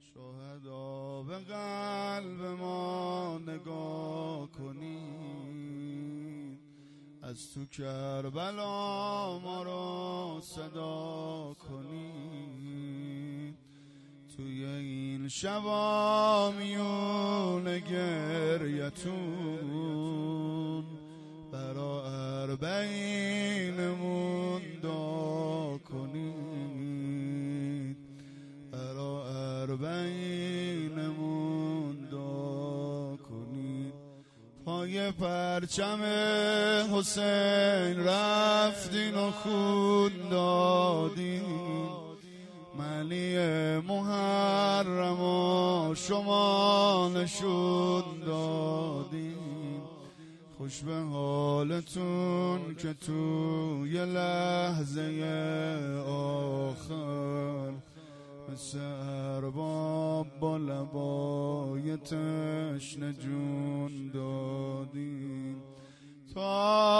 شهدا به قلب ما نگاه کنید، از تو کربلا ما رو صدا کنید. توی این شبا میون گریتون برا اربعینمون دعا کنید، برا اربعینمون دعا کنید. پای پرچم حسین رفتین و خون دادین، معنی محرم و شما نشون دادین. خوش به حالتون که تو یه لحظه آخر مثل ارباب با لبای تشنه جون دادین. تا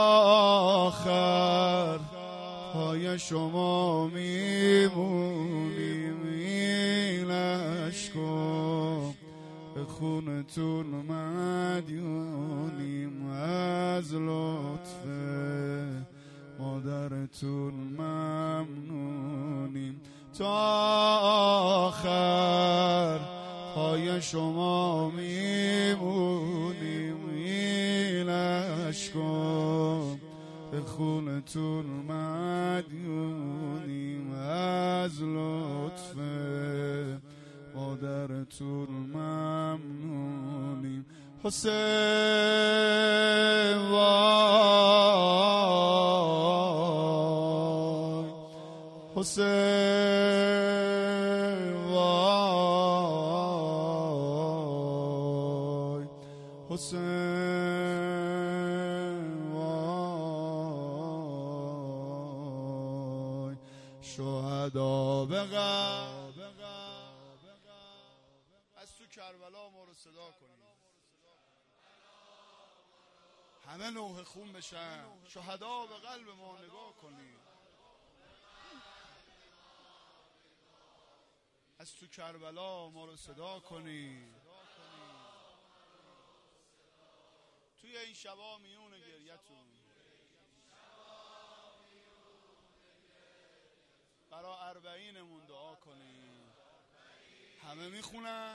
آخر پای شما میمونیم، این اشکو به خونتون مدیونیم. از لطف مادرتون ممنونیم. تا آخر پای شما میمونیم، این اشکو به خونتون مدیونیم. از لطف مادرتون ممنونیم. حسین وای، حسین وای، حسین وای. شهدا به قلب از تو کربلا ما رو صدا کنید، همه نوح خون بشن. شهدا به قلب ما نگاه کنید، از تو کربلا ما رو صدا کنید. توی این شبا میون گریتون برا اربعینمون دعا کنید. همه میخونن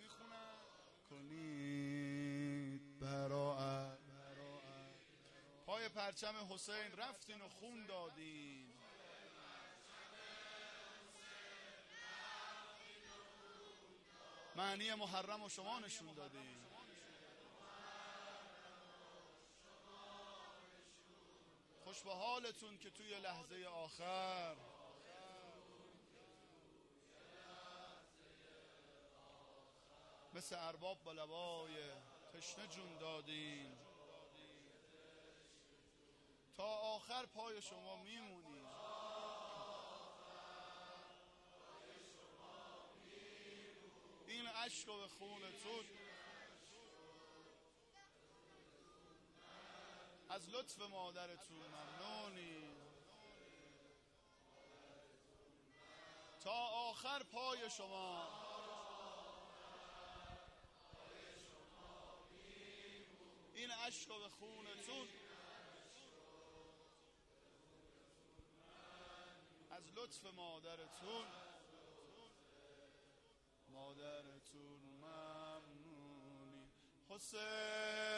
کنید. برا پای پرچم حسین رفتین و خون دادین، معنی محرم و شما نشون دادین. خوش به حالتون که توی لحظه آخر مثل ارباب با لبای تشنه جون دادین. تا آخر پای شما میمونیم، این عشق و به خونتون از لطف مادرتون ممنونیم. تا آخر پای شما این عشق و به خونتون از لطف مادرتون ممنونیم. حسین